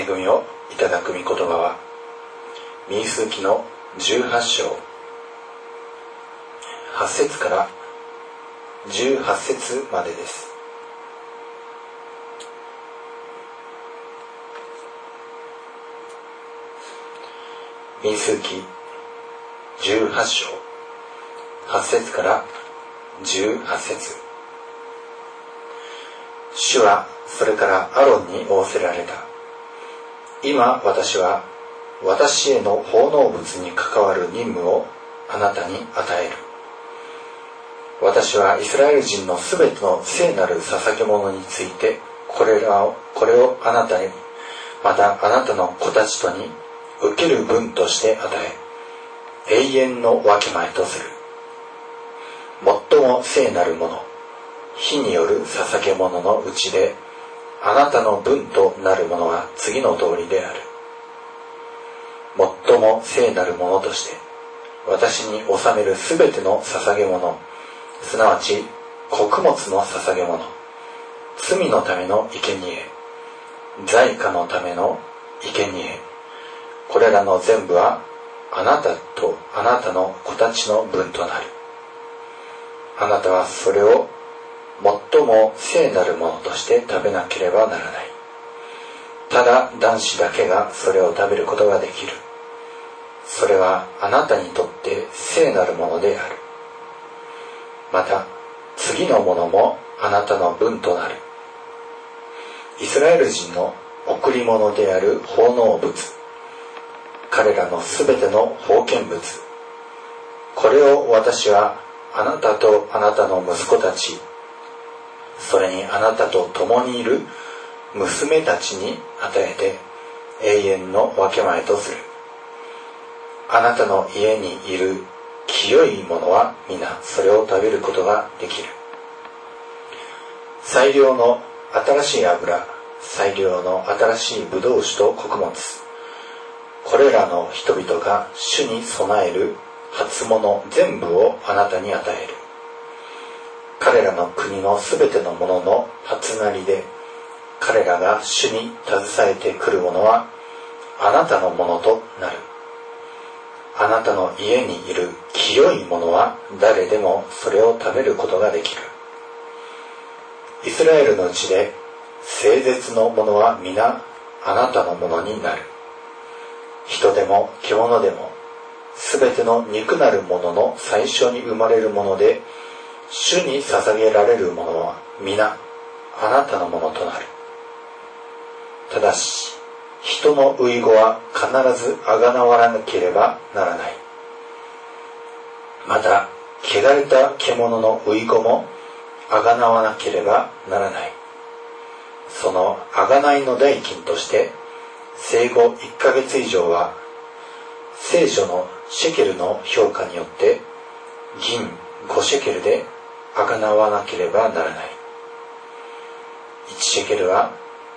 恵みをいただく御言葉は民数記の18章8節から18節までです。民数記18章8節から18節。主はそれからアロンに仰せられた。今私は私への奉納物に関わる任務をあなたに与える。私はイスラエル人のすべての聖なる捧げ物についてこれをあなたにまたあなたの子たちとに受ける分として与え、永遠の分け前とする。最も聖なるもの、火による捧げ物のうちであなたの分となるものは次の通りである。最も聖なるものとして私に納めるすべての捧げ物、すなわち穀物の捧げ物、罪のための生贄、罪過のための生贄、これらの全部はあなたとあなたの子たちの分となる。あなたはそれを最も聖なるものとして食べなければならない。ただ男子だけがそれを食べることができる。それはあなたにとって聖なるものである。また次のものもあなたの分となる。イスラエル人の贈り物である奉納物、彼らのすべての奉献物、これを私はあなたとあなたの息子たち、それにあなたと共にいる娘たちに与えて永遠の分け前とする。あなたの家にいる清いものは皆それを食べることができる。最良の新しい油、最良の新しいブドウ酒と穀物、これらの人々が主に備える初物全部をあなたに与える。彼らの国のすべてのものの初なりで、彼らが主に携えてくるものはあなたのものとなる。あなたの家にいる清いものは誰でもそれを食べることができる。イスラエルのうちで聖絶のものは皆あなたのものになる。人でも獣でもすべての肉なるものの最初に生まれるもので主に捧げられるものは皆あなたのものとなる。ただし人の遺語は必ずあがなわらなければならない。また汚れた獣の遺語もあがなわなければならない。そのあがないの代金として生後1ヶ月以上は聖書のシェケルの評価によって銀5シェケルであがなわなければならない。1シェケルは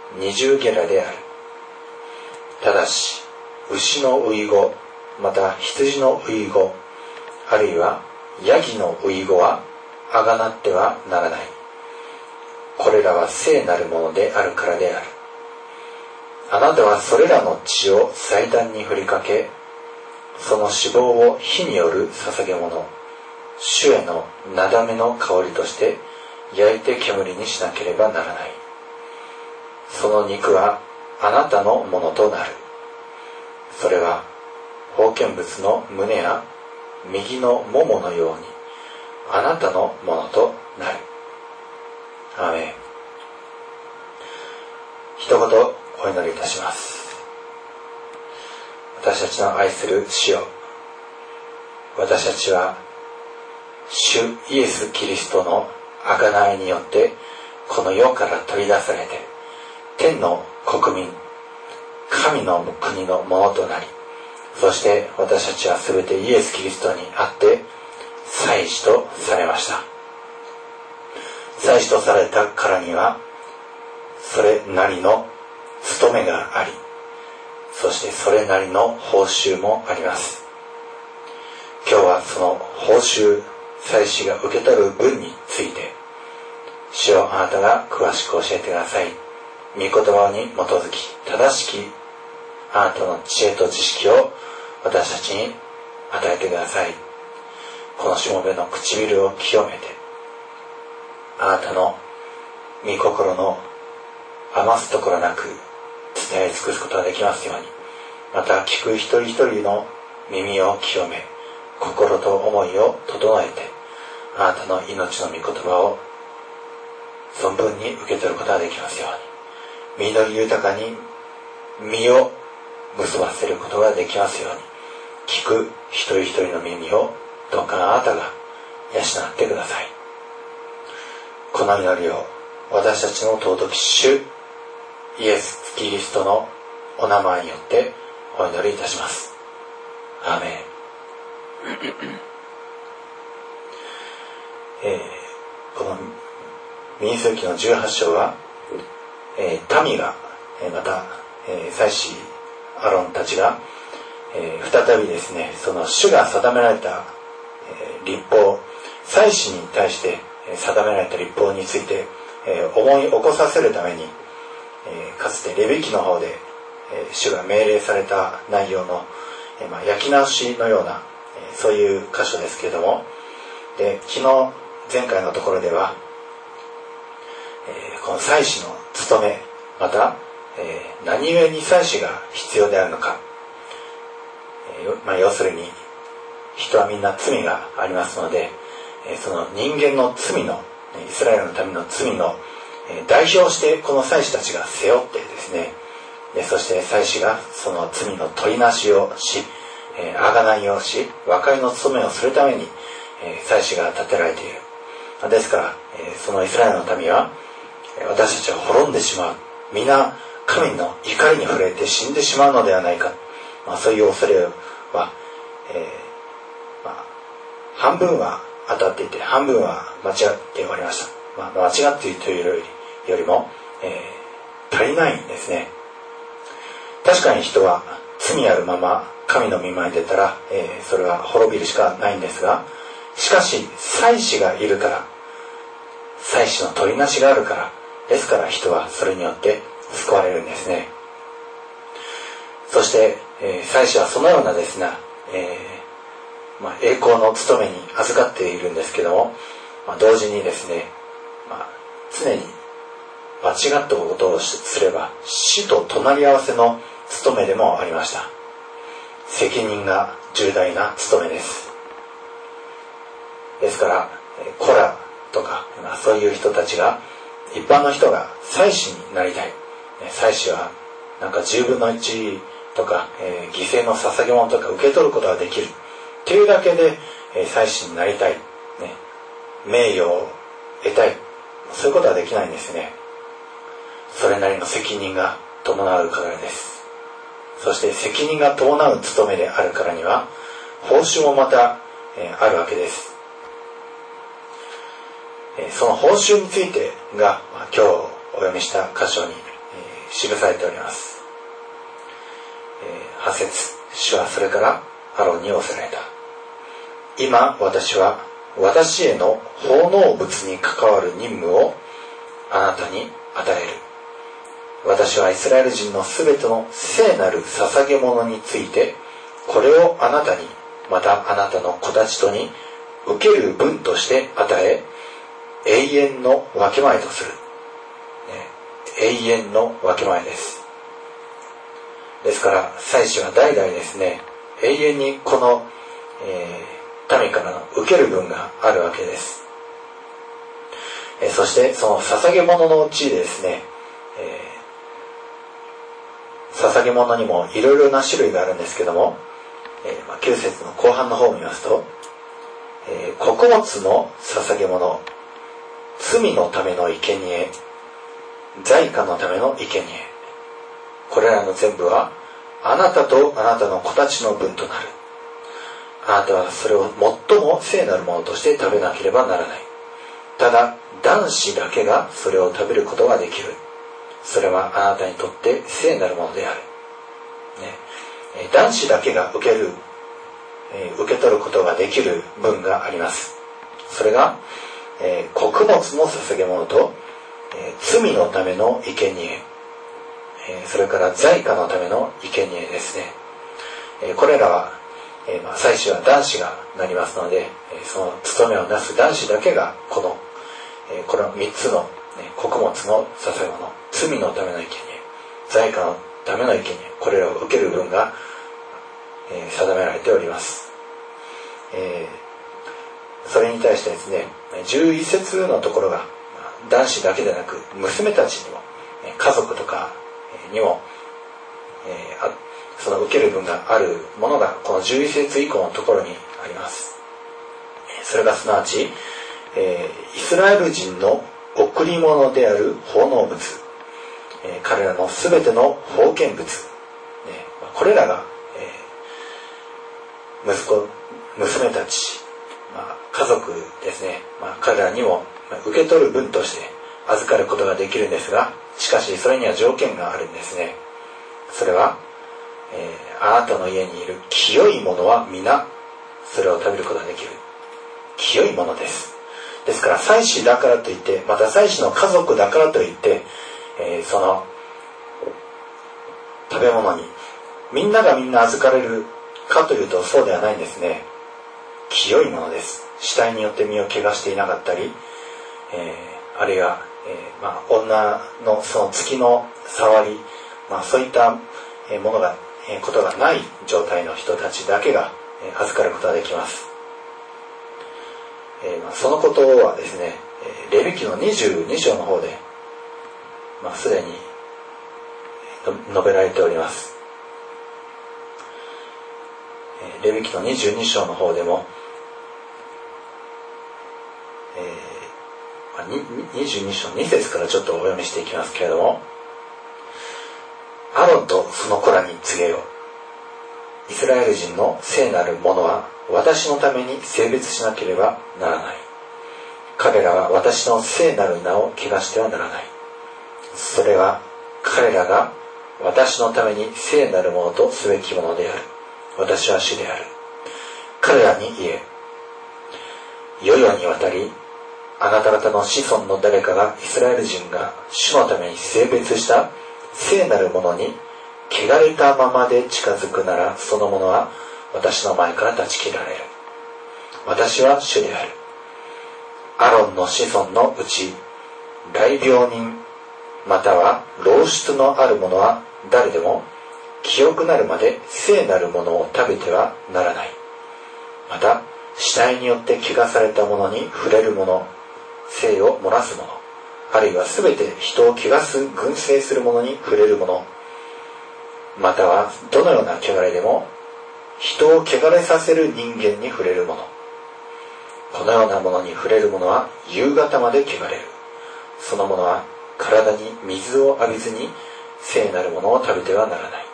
20ゲラである。ただし牛の遺語、また羊の遺語、あるいはヤギの遺語はあがなってはならない。これらは聖なるものであるからである。あなたはそれらの血を祭壇に振りかけ、その脂肪を火による捧げ物、主へのなだめの香りとして焼いて煙にしなければならない。その肉はあなたのものとなる。それは奉献物の胸や右のもものようにあなたのものとなる。アーメン。一言お祈りいたします。私たちの愛する主よ、私たちは主イエス・キリストの贖いによってこの世から取り出されて天の国民、神の国のものとなり、そして私たちはすべてイエス・キリストにあって祭司とされました。祭司とされたからにはそれなりの務めがあり、そしてそれなりの報酬もあります。今日はその報酬、祭司が受け取る分について主よ、あなたが詳しく教えてください。 御言葉に基づき正しきあなたの知恵と知識を私たちに与えてください。このしもべの唇を清めて、あなたの御心の余すところなく伝え尽くすことができますように、また聞く一人一人の耳を清め、心と思いを整えて、あなたの命の御言葉を存分に受け取ることができますように、実り豊かに実を結ばせることができますように、聞く一人一人の耳をどうかあなたが養ってください。この祈りを私たちの尊き主イエス・キリストのお名前によってお祈りいたします。アーメン。この民数記の18章は、民が、また、祭司アロンたちが、再びですね、その主が定められた、律法、祭司に対して定められた律法について、思い起こさせるために、かつてレビ記の方で、主が命令された内容の、焼き直しのような、そういう箇所ですけれども、で昨日前回のところでは、この祭司の務め、また、何故に祭司が必要であるのか、要するに人はみんな罪がありますので、その人間の罪の、イスラエルの民の罪の代表してこの祭司たちが背負ってですね、そして祭司がその罪の取りなしをし、贖いをし、和解の務めをするために祭司が立てられている。ですから、そのイスラエルの民は私たちは滅んでしまう、皆神の怒りに触れて死んでしまうのではないか、そういう恐れは、半分は当たっていて半分は間違っておりました。間違っているというよりも、足りないんですね。確かに人は罪あるまま神の御前に出たら、それは滅びるしかないんですが、しかし祭司がいるから、祭司の取りなしがあるから、ですから人はそれによって救われるんですね。そして、祭司はそのようなですね、栄光の務めに預かっているんですけども、同時にですね、常に間違ったことをすれば死と隣り合わせの務めでもありました。責任が重大な務めです。ですからコラとか、そういう人たちが、一般の人が祭司になりたい、祭司はなんか10分の1とか、犠牲の捧げ物とか受け取ることができるっていうだけで、祭司になりたい、名誉を得たい、そういうことはできないんですね。それなりの責任が伴うからです。そして責任が伴う務めであるからには報酬もまた、あるわけです。その報酬についてが、今日お読みした箇所に、記されております。8節、主はそれからアロンに仰せられた。今私は私への奉納物に関わる任務をあなたに与える。私はイスラエル人のすべての聖なる捧げ物について、これをあなたに、またあなたの子たちとに受ける分として与え、永遠の分け前とする。永遠の分け前です。ですから祭司は代々ですね、永遠にこの、民からの受ける分があるわけです。そしてその捧げ物のうちですね、捧げ物にもいろいろな種類があるんですけども、9節の後半の方を見ますと、穀物の捧げ物、罪のための生贄、罪過のための生贄、これらの全部はあなたとあなたの子たちの分となる。あなたはそれを最も聖なるものとして食べなければならない。ただ男子だけがそれを食べることができる。それはあなたにとって聖なるものである。男子だけが受け取ることができる分があります。それが、穀物の捧げ物と、罪のための生贄、 それから財貨のための生贄ですね。これらは、祭司は男子がなりますので、その務めをなす男子だけがこの3つの、穀物の捧げ物、罪のための生贄、財貨のための生贄、これらを受ける分が、定められております。それに対してですね、11節のところが男子だけでなく娘たちにも、家族とかにも、その受ける分があるものがこの11節以降のところにあります。それがすなわち、イスラエル人の贈り物である奉納物、彼らのすべての封建物、これらが、娘たち、家族ですね、彼らにも受け取る分として預かることができるんですが、しかしそれには条件があるんですね。それは、あなたの家にいる清いものは皆それを食べることができる。清いものです。ですから祭司だからといって、また祭司の家族だからといって、その食べ物にみんながみんな預かれるかというとそうではないんですね。清いものです。死体によって身を汚していなかったり、あるいは、女のその月の触り、そういったものがことがない状態の人たちだけが預かることができます。そのことはですね、レビ記の22章の方で、すでに述べられております。レビ記の22章の方でも、22章2節からちょっとお読みしていきますけれども、アロンとその子らに告げよ。イスラエル人の聖なる者は私のために性別しなければならない。彼らは私の聖なる名を汚してはならない。それは彼らが私のために聖なるものとすべきものである。私は主である。彼らに言え。世々にわたり、あなた方の子孫の誰かがイスラエル人が主のために性別した聖なるものに汚れたままで近づくなら、その者は私の前から断ち切られる。私は主である。アロンの子孫のうち、大病人または老出のある者は誰でも清くなるまで聖なるものを食べてはならない。また死体によって汚されたものに触れる者、聖を漏らす者、あるいはすべて人を汚す群生する者に触れる者、またはどのような汚れでも人を汚れさせる人間に触れる者、このようなものに触れる者は夕方まで汚れる。その者は体に水を浴びずに聖なるものを食べてはならない。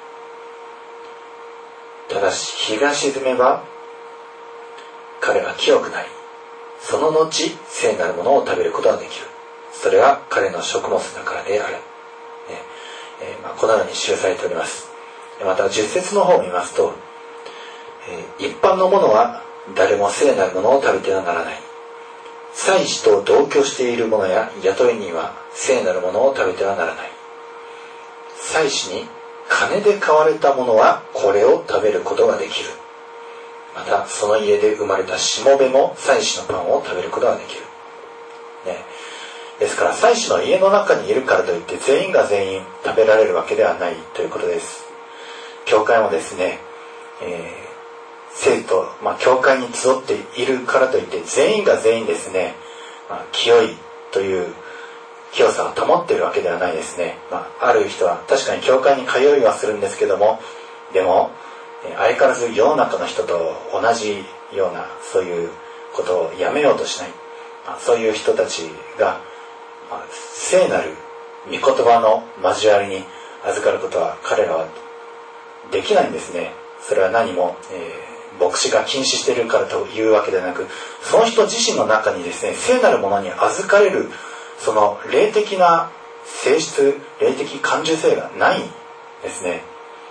ただし日が沈めば彼は清くなり、その後聖なるものを食べることができる。それは彼の食物だからである。このように記されております。また10節の方を見ますと、一般の者は誰も聖なるものを食べてはならない。祭司と同居している者や雇い人は聖なるものを食べてはならない。祭司に金で買われた者はこれを食べることができる。またその家で生まれたしもべも祭司のパンを食べることができる。ですから祭司の家の中にいるからといって全員が全員食べられるわけではないということです。教会もですね、生徒、教会に集っているからといって全員が全員ですね、清いという清さを保っているわけではないですね。ある人は確かに教会に通いはするんですけども、でも相変わらず世の中の人と同じようなそういうことをやめようとしない、そういう人たちが聖なる御言葉の交わりに預かることは彼らはできないんですね。それは何も、牧師が禁止しているからというわけではなく、その人自身の中にですね、聖なるものに預かれるその霊的な性質、霊的感受性がないんですね。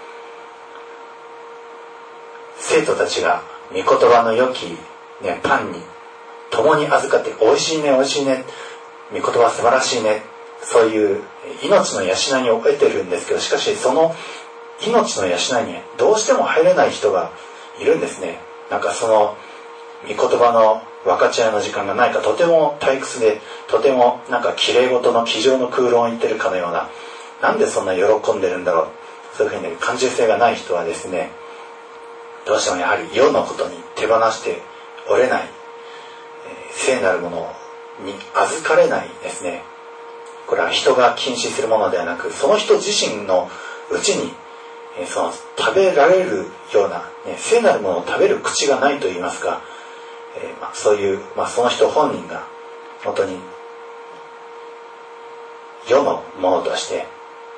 生徒たちが御言葉の良き、パンに共に預かって、おいしいねおいしいね、御言葉素晴らしいね、 そういう命の養いにを得てるんですけど、しかしその命の養いにどうしても入れない人がいるんですね。なんかその御言葉の分かち合いの時間がないか、とても退屈で、とてもなんか綺麗事の机上の空論を言ってるかのような、なんでそんな喜んでるんだろう、そういうふうに感受性がない人はですね、どうしてもやはり世のことに手放しておれない、聖なるものに預かれないですね。これは人が禁止するものではなく、その人自身のうちにその食べられるような、聖なるものを食べる口がないといいますか、そういう、その人本人が本当に世のものとして、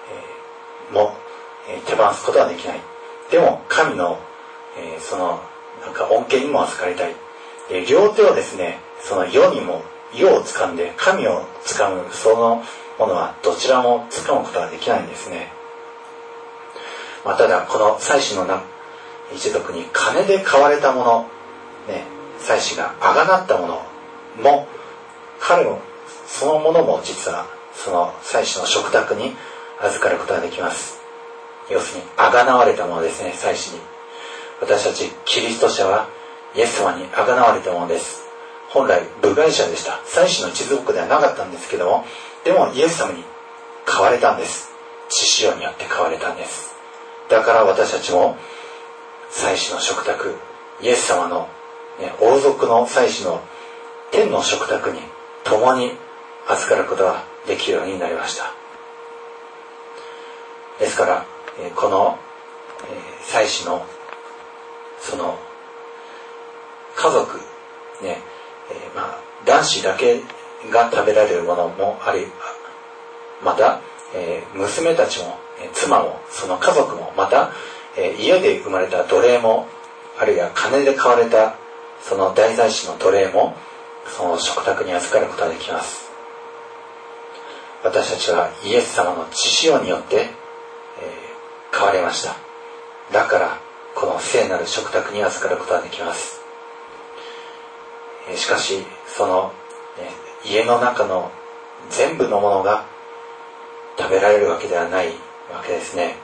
手放すことはできない。でも神の、そのなんか恩恵にも預かりたい。両手をですね、その世にも世を掴んで神を掴むそのものはどちらも掴むことができないんですね。ただこの祭司の一族に金で買われたもの、祭司があがなったものも、彼もそのものも実はその祭司の食卓に預かることができます。要するにあがなわれたものですね。祭司に、私たちキリスト者はイエス様にあがなわれたものです。本来部外者でした。祭司の一族ではなかったんですけども、でもイエス様に買われたんです。血潮によって買われたんです。だから私たちも祭司の食卓、イエス様の、王族の祭司の天の食卓に共に預かることができるようになりました。ですからこの祭司のその家族男子だけが食べられるものもあり、また娘たちも妻もその家族も、また家で生まれた奴隷も、あるいは金で買われたその大祭司の奴隷もその食卓に預かることができます。私たちはイエス様の血潮によって買われました。だからこの聖なる食卓に預かることができます。しかしその家の中の全部のものが食べられるわけではないわけですね。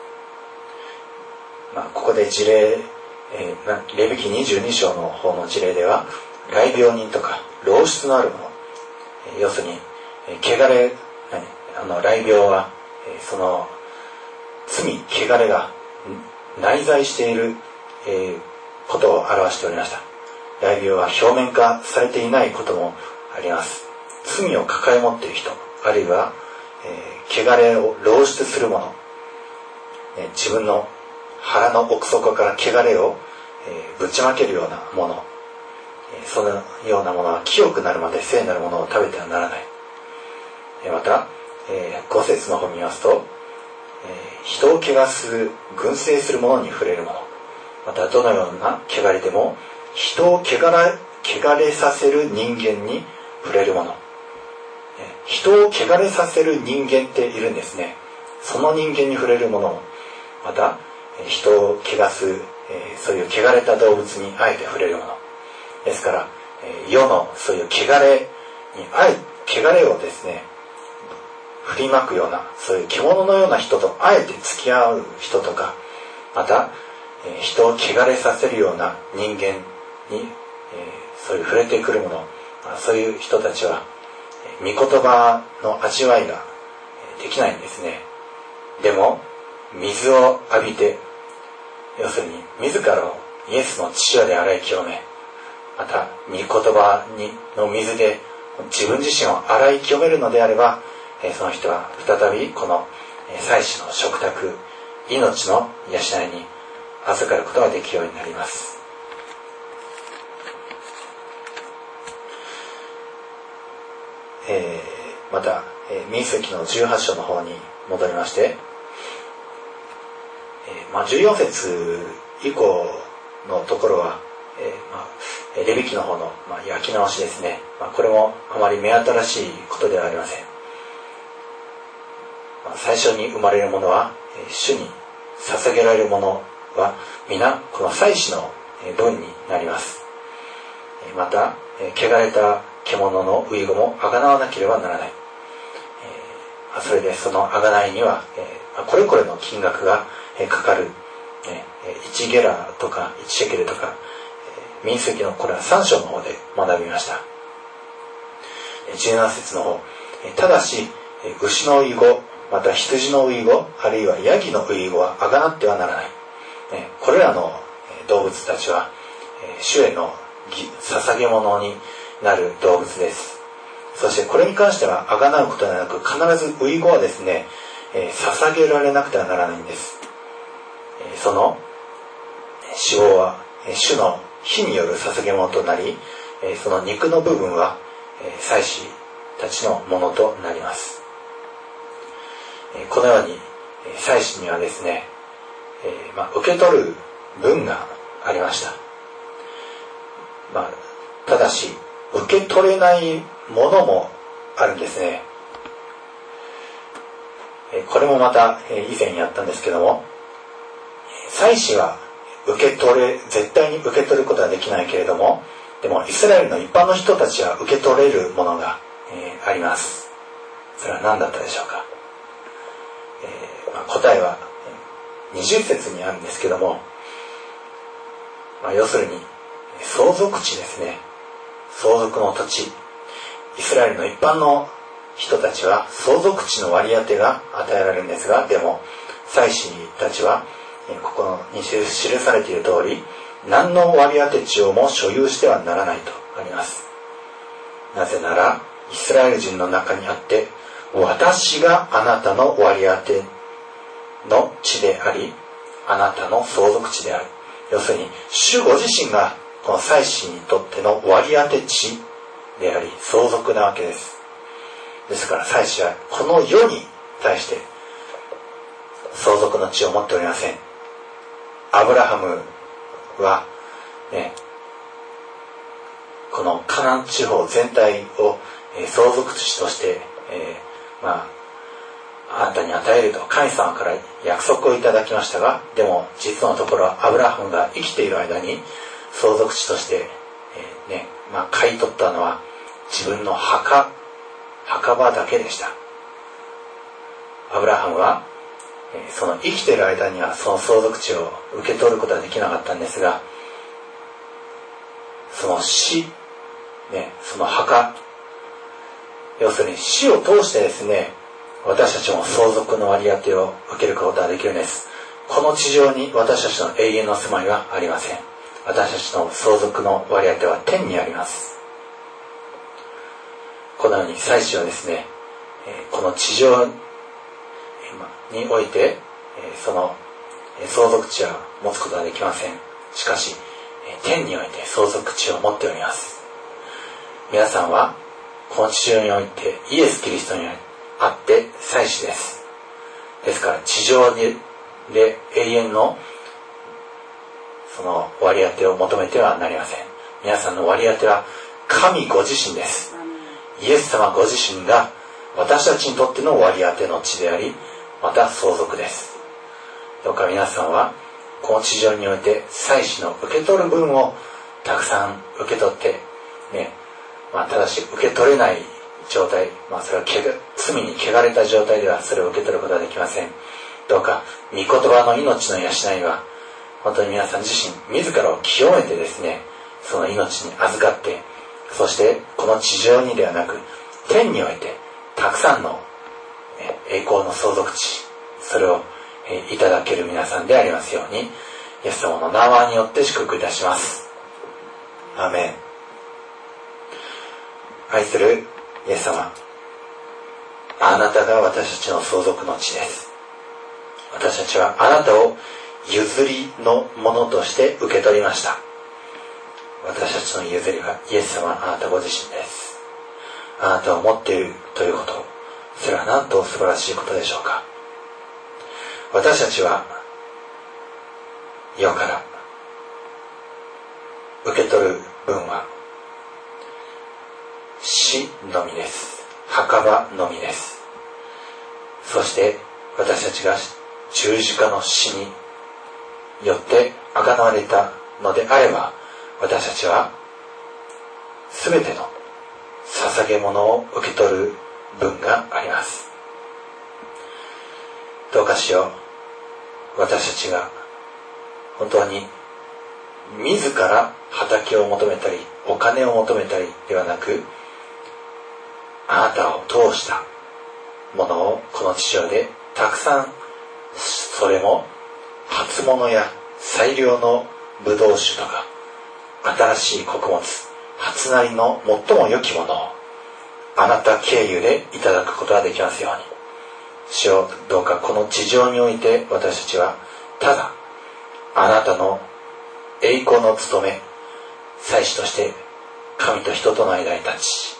ここで事例、レビ記22章の方の事例では、癩病人とか漏出のあるもの、要するに汚れ、癩病はその罪、汚れが内在していることを表しておりました。癩病は表面化されていないこともあります。罪を抱え持っている人、あるいは汚れを漏出するもの、自分の腹の奥底から汚れをぶちまけるようなもの、そのようなものは清くなるまで聖なるものを食べてはならない。また5節の方を見ますと、人を汚す群生するものに触れるもの、またどのような汚れでも人を汚れさせる人間に触れるもの、人を汚れさせる人間っているんですね。その人間に触れるもの、また人を汚す、そういう汚れた動物にあえて触れるものですから、世のそういう汚れをですね振りまくような、そういう獣のような人とあえて付き合う人とか、また人を汚れさせるような人間に、そういう触れてくるもの、そういう人たちは御言葉の味わいができないんですね。でも水を浴びて、要するに自らをイエスの血潮で洗い清め、また御言葉の水で自分自身を洗い清めるのであれば、その人は再びこの祭司の食卓、命の養いに預かることができるようになります。また民数記の18章の方に戻りまして、14節以降のところは、レビ記の方の、焼き直しですね。これもあまり目新しいことではありません。最初に生まれるものは、主に捧げられるものは皆この祭司の分になります。また汚れた獣の遺語もあがなわなければならない。 それでその贖いには、これこれの金額がかかる、1ゲラとか1シェケルとか、民数記のこれは3章の方で学びました。17節の方、ただし牛の遺後、また羊の遺後、あるいはヤギの遺後はあがなってはならない。これらの動物たちは主への捧げ物になる動物です。そしてこれに関してはあがなうことではなく、必ず遺後はですね、捧げられなくてはならないんです。その死亡は主の火による捧げ物となり、その肉の部分は祭司たちのものとなります。このように祭司にはですね、受け取る分がありました。ただし受け取れないものもあるんですね。これもまた以前やったんですけども、祭司は絶対に受け取ることはできないけれども、でもイスラエルの一般の人たちは受け取れるものが、あります。それは何だったでしょうか。答えは20節にあるんですけども、要するに相続地ですね。相続の土地。イスラエルの一般の人たちは相続地の割り当てが与えられるんですが、でも祭司たちはここに記されている通り、何の割り当て地をも所有してはならないとあります。なぜならイスラエル人の中にあって、私があなたの割り当ての地であり、あなたの相続地である。要するに主ご自身がこの祭司にとっての割り当て地であり、相続なわけです。ですから祭司はこの世に対して相続の地を持っておりません。アブラハムは、このカナン地方全体を、相続地として、あなたに与えると神様から約束をいただきましたが、でも実のところアブラハムが生きている間に相続地として、買い取ったのは自分の墓場だけでした。アブラハムはその生きている間にはその相続地を受け取ることはできなかったんですが、その死、その墓、要するに死を通してですね、私たちも相続の割り当てを受けることができるんです。この地上に私たちの永遠の住まいはありません。私たちの相続の割り当ては天にあります。このように祭司はですね、この地上においてその相続地は持つことはできません。しかし天において相続地を持っております。皆さんはこの地上においてイエス・キリストにあって祭司です。ですから地上で永遠のその割り当てを求めてはなりません。皆さんの割り当ては神ご自身です。イエス様ご自身が私たちにとっての割り当ての地であり、また相続です。どうか皆さんはこの地上において祭司の受け取る分をたくさん受け取ってただし受け取れない状態、それは罪に汚れた状態ではそれを受け取ることはできません。どうか御言葉の命の養いは本当に皆さん自身自らを清めてですね、その命に預かって、そしてこの地上にではなく天においてたくさんの栄光の相続地、それをいただける皆さんでありますように、イエス様の名前によって祝福いたします。アーメン。愛するイエス様、あなたが私たちの相続の地です。私たちはあなたを譲りのものとして受け取りました。私たちの譲りはイエス様、あなたご自身です。あなたを持っているということ、それはなんと素晴らしいことでしょうか。私たちは世から受け取る分は死のみです。墓場のみです。そして私たちが十字架の死によって贖われたのであれば、私たちは全ての捧げ物を受け取る分があります。 どうかしよう、私たちが本当に自ら畑を求めたりお金を求めたりではなく、あなたを通したものをこの地上でたくさん、それも初物や最良のブドウ酒とか新しい穀物、初なりの最も良きものをあなた経由でいただくことができますように。主よ、どうかこの地上において私たちはただあなたの栄光の務め、祭司として神と人との間に立ち、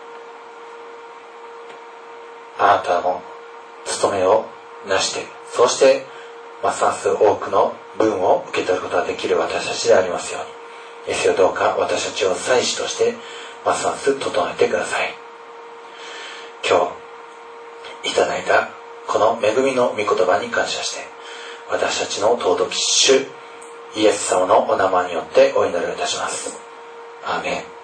あなたの務めをなして、そしてますます多くの分を受け取ることができる私たちでありますように。イエスよ、どうか私たちを祭司としてますます整えてください。今日いただいたこの恵みの御言葉に感謝して、私たちの尊き主イエス様のお名前によってお祈りをいたします。アーメン。